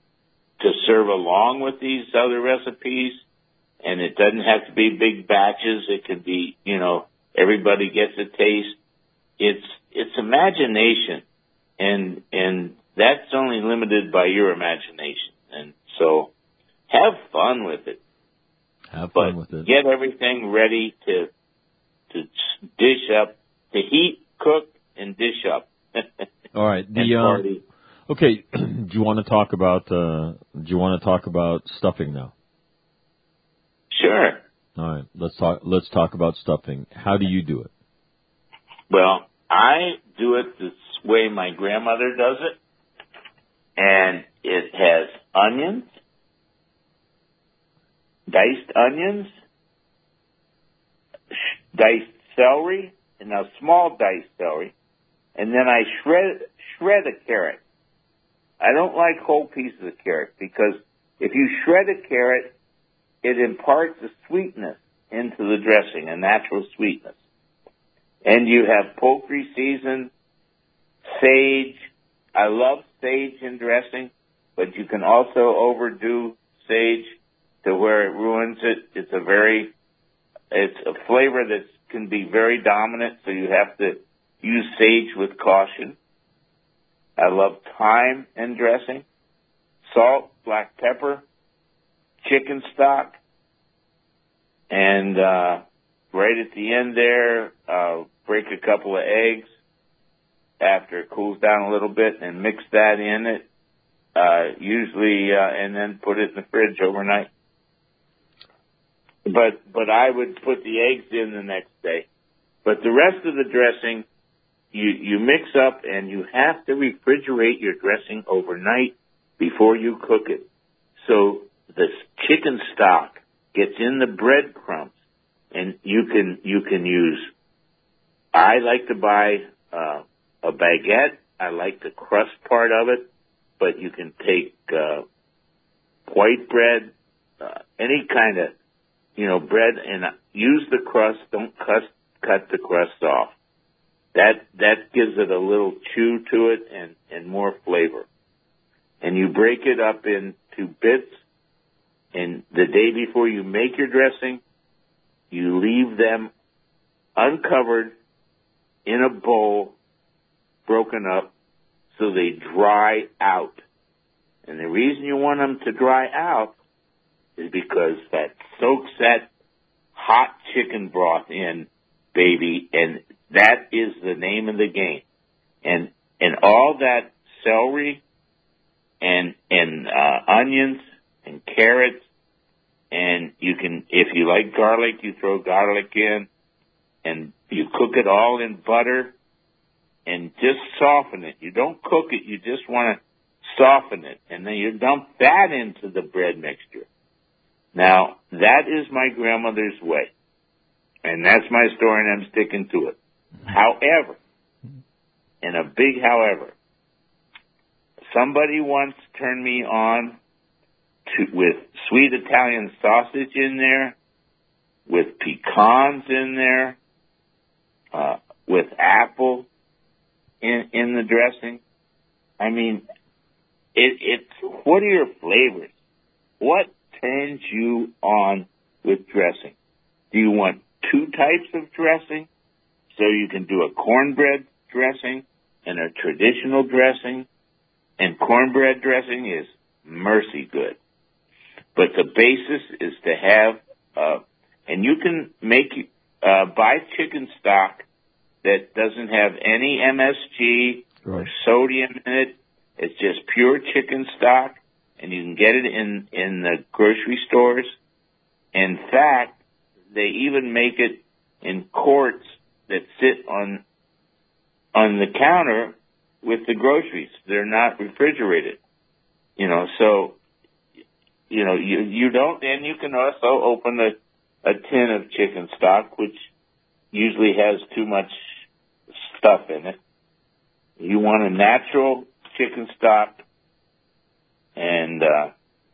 to serve along with these other recipes, and it doesn't have to be big batches. It can be, you know, everybody gets a taste. It's it's imagination, and and that's only limited by your imagination. And so, have fun with it. Have but fun with it. Get everything ready to to dish up, to heat, cook, and dish up. All right. And The party. uh, okay. Do you want to talk about? Uh, do you want to talk about stuffing now? Sure. All right. Let's talk. Let's talk about stuffing. How do you do it? Well, I do it this way my grandmother does it, and it has onions, diced onions, diced celery, and a small diced celery, and then I shred shred a carrot. I don't like whole pieces of carrot because if you shred a carrot, it imparts a sweetness into the dressing, a natural sweetness. And you have poultry season, sage. I love sage in dressing, but you can also overdo sage to where it ruins it. It's a very It's a flavor that can be very dominant, so you have to use sage with caution. I love thyme in dressing, salt, black pepper, chicken stock, and uh, right at the end there, uh, break a couple of eggs after it cools down a little bit and mix that in it, uh, usually, uh, and then put it in the fridge overnight. But but I would put the eggs in the next day. But the rest of the dressing, you you mix up, and you have to refrigerate your dressing overnight before you cook it. So the chicken stock gets in the breadcrumbs, and you can you can use. I like to buy uh, a baguette. I like the crust part of it, but you can take uh, white bread, uh, any kind of you know bread, and use the crust. Don't cut cut the crust off. That that gives it a little chew to it and, and more flavor. And you break it up into bits, and the day before you make your dressing, you leave them uncovered in a bowl, broken up, so they dry out. And the reason you want them to dry out is because that soaks that hot chicken broth in, baby, and that is the name of the game. And and all that celery and and uh, onions and carrots, and you can, if you like garlic, you throw garlic in, and you cook it all in butter, and just soften it. You don't cook it. You just want to soften it, and then you dump that into the bread mixture. Now, that is my grandmother's way, and that's my story, and I'm sticking to it. However, and a big however, somebody once turned me on to, with sweet Italian sausage in there, with pecans in there, uh, with apple in, in the dressing. I mean, it, it's, what are your flavors? What turns you on with dressing? Do you want two types of dressing? So you can do a cornbread dressing and a traditional dressing. And cornbread dressing is mercy good. But the basis is to have, uh, and you can make, uh, buy chicken stock that doesn't have any M S G or sodium in it. It's just pure chicken stock, and you can get it in, in the grocery stores. In fact, they even make it in quarts that sit on, on the counter with the groceries. They're not refrigerated. You know, so, you know, you, you don't, and you can also open a, a tin of chicken stock, which usually has too much stuff in it. You want a natural chicken stock, and, uh,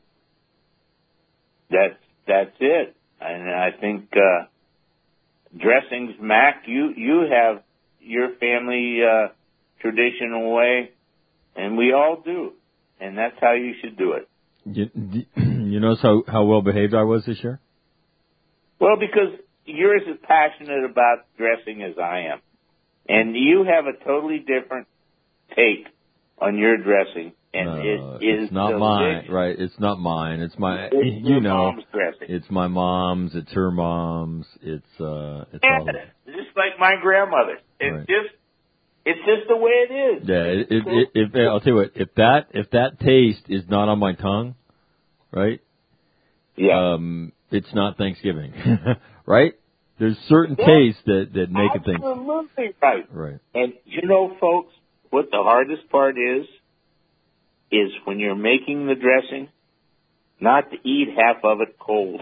that's, that's it. And I think, uh, dressings, Mac, you, you have your family, uh, traditional way, and we all do, and that's how you should do it. You, you notice how, how well behaved I was this year? Well, because you're as passionate about dressing as I am, and you have a totally different take on your dressing, and uh, it is it's not delicious. mine, right? It's not mine. It's my, it's you your know, mom's dressing. It's my mom's. It's her mom's. It's uh, it's yeah, all of it. Just like my grandmother. It's right. just. It's just the way it is. Yeah, it, it, it, if, I'll tell you what, if that, if that taste is not on my tongue, right? Yeah. Um, it's not Thanksgiving, right? There's certain yeah. tastes that, that make it Thanksgiving. Absolutely right. Right. And you know, folks, what the hardest part is, is when you're making the dressing, not to eat half of it cold.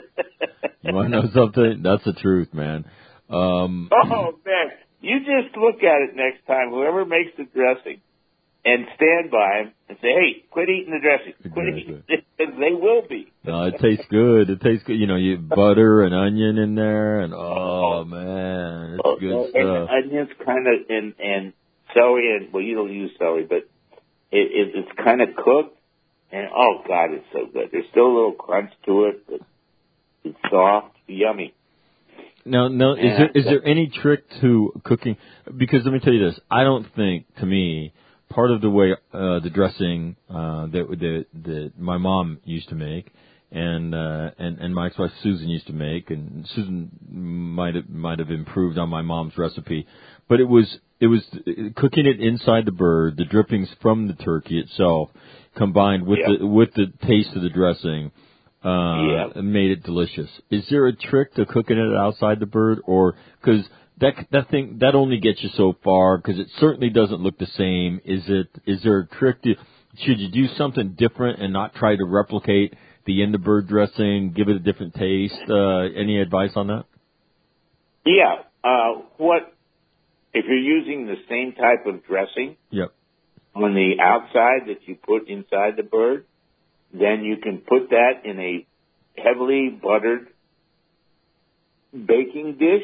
You want to know something? That's the truth, man. Um, oh, man. You just look at it next time, whoever makes the dressing, and stand by him and say, hey, quit eating the dressing. Quit exactly. eating it. They will be. No, it tastes good. It tastes good. You know, you butter and onion in there, and oh, man, it's oh, good no, stuff. And onions kind of, and, and celery, and well, you don't use celery, but it, it, it's kind of cooked, and oh, God, it's so good. There's still a little crunch to it, but it's soft, yummy. Now, now, is there is there any trick to cooking? Because let me tell you this: I don't think, to me, part of the way uh, the dressing uh, that that that my mom used to make, and uh, and and my ex-wife Susan used to make, and Susan might have might have improved on my mom's recipe, but it was it was cooking it inside the bird, the drippings from the turkey itself, combined with yep. the with the taste of the dressing. Uh, yeah. made it delicious. Is there a trick to cooking it outside the bird, or because that that thing that only gets you so far? Because it certainly doesn't look the same. Is it? Is there a trick to? Should you do something different and not try to replicate the in the bird dressing? Give it a different taste. Uh, any advice on that? Yeah. Uh, what if you're using the same type of dressing? Yep. On the outside that you put inside the bird. Then you can put that in a heavily buttered baking dish,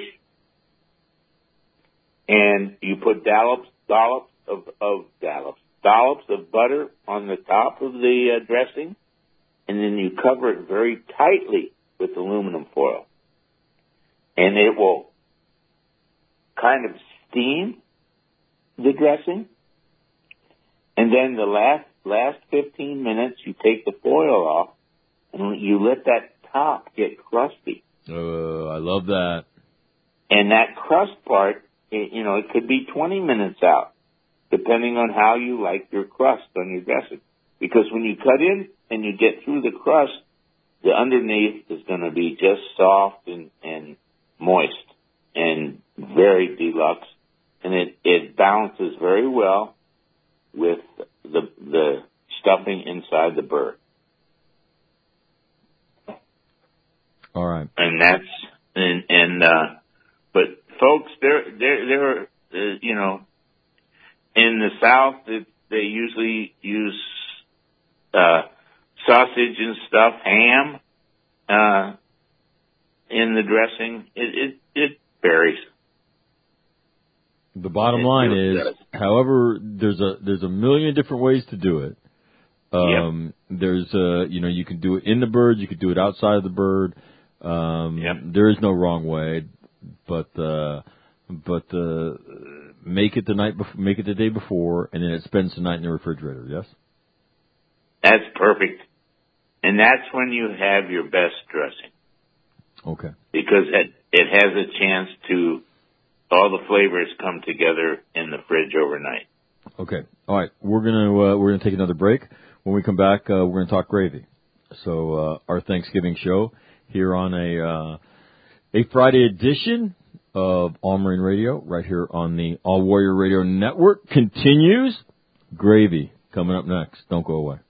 and you put dollops, dollops of, of dollops, dollops of butter on the top of the uh, dressing, and then you cover it very tightly with aluminum foil, and it will kind of steam the dressing, and then the last Last fifteen minutes, you take the foil off, and you let that top get crusty. Oh, I love that. And that crust part, it, you know, it could be twenty minutes out, depending on how you like your crust on your dressing. Because when you cut in and you get through the crust, the underneath is going to be just soft and, and moist and very deluxe. And it, it balances very well with the the stuffing inside the bird. All right. And that's, and, and, uh, but folks, they're, they're, they're, uh, you know, in the South, it, they usually use, uh, sausage and stuff, ham, uh, in the dressing. It, it, it varies. The bottom it line really is, does. however, there's a, there's a million different ways to do it. Um, yep. There's a, you know, you can do it in the bird, you could do it outside of the bird. Um, yep. There is no wrong way, but, uh, but, uh, make it the night before, make it the day before, and then it spends the night in the refrigerator, yes? That's perfect. And that's when you have your best dressing. Okay. Because it, it has a chance to, all the flavors come together in the fridge overnight. Okay. All right. We're gonna uh, we're gonna take another break. When we come back, uh, we're gonna talk gravy. So uh, our Thanksgiving show here on a uh, a Friday edition of All Marine Radio, right here on the All Warrior Radio Network, continues. Gravy coming up next. Don't go away.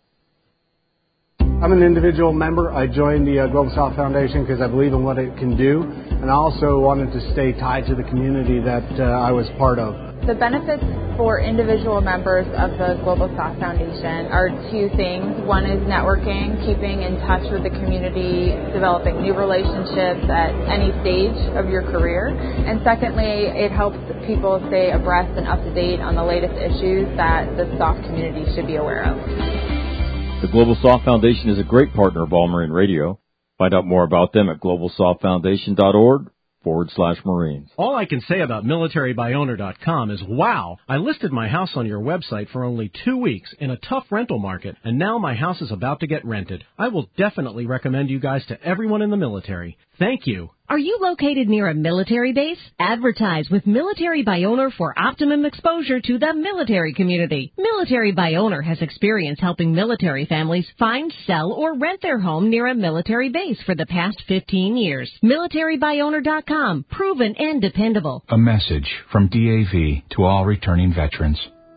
I'm an individual member. I joined the uh, Global South Foundation because I believe in what it can do, and I also wanted to stay tied to the community that uh, I was part of. The benefits for individual members of the Global South Foundation are two things. One is networking, keeping in touch with the community, developing new relationships at any stage of your career. And secondly, it helps people stay abreast and up to date on the latest issues that the S O F community should be aware of. The Global Soft Foundation is a great partner of All Marine Radio. Find out more about them at global soft foundation dot org forward slash Marines. All I can say about military by owner dot com is, wow, I listed my house on your website for only two weeks in a tough rental market, and now my house is about to get rented. I will definitely recommend you guys to everyone in the military. Thank you. Are you located near a military base? Advertise with Military by Owner for optimum exposure to the military community. Military by Owner has experience helping military families find, sell, or rent their home near a military base for the past fifteen years. military by owner dot com. Proven and dependable. A message from D A V to all returning veterans.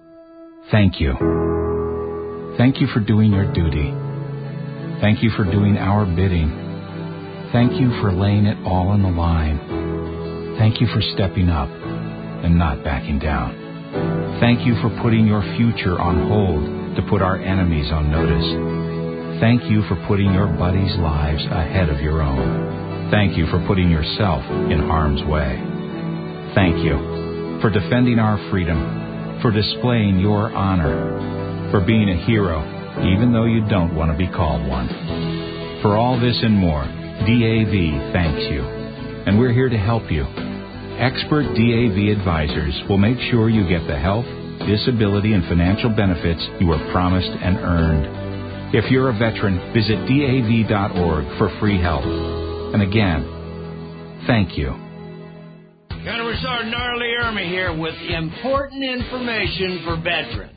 Thank you. Thank you for doing your duty. Thank you for doing our bidding. Thank you for laying it all on the line. Thank you for stepping up and not backing down. Thank you for putting your future on hold to put our enemies on notice. Thank you for putting your buddies' lives ahead of your own. Thank you for putting yourself in harm's way. Thank you for defending our freedom, for displaying your honor, for being a hero even though you don't want to be called one. For all this and more, D A V thanks you, and we're here to help you. Expert D A V advisors will make sure you get the health, disability, and financial benefits you were promised and earned. If you're a veteran, visit D A V dot org for free help. And again, thank you. Gunnery Sergeant Gnarly Ermy here with important information for veterans.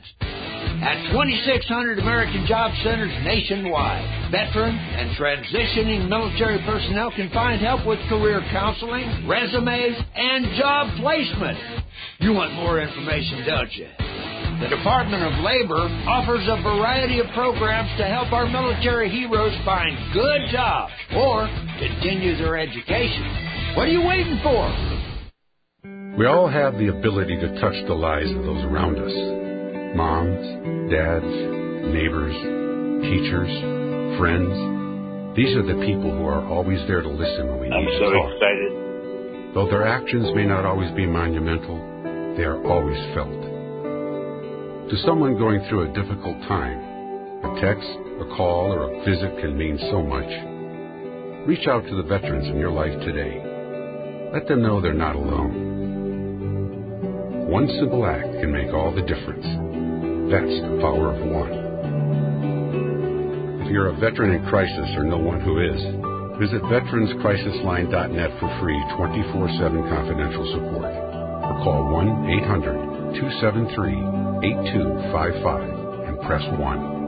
At twenty-six hundred American Job Centers nationwide, veteran and transitioning military personnel can find help with career counseling, resumes, and job placement. You want more information, don't you? The Department of Labor offers a variety of programs to help our military heroes find good jobs or continue their education. What are you waiting for? We all have the ability to touch the lives of those around us. Moms, dads, neighbors, teachers, friends. These are the people who are always there to listen when we I'm need so to talk. excited. Though their actions may not always be monumental, they are always felt. To someone going through a difficult time, a text, a call, or a visit can mean so much. Reach out to the veterans in your life today. Let them know they're not alone. One simple act can make all the difference. That's the power of one. If you're a veteran in crisis or know one who is, visit veterans crisis line dot net for free twenty-four seven confidential support. Or call one eight hundred two seven three eight two five five and press one.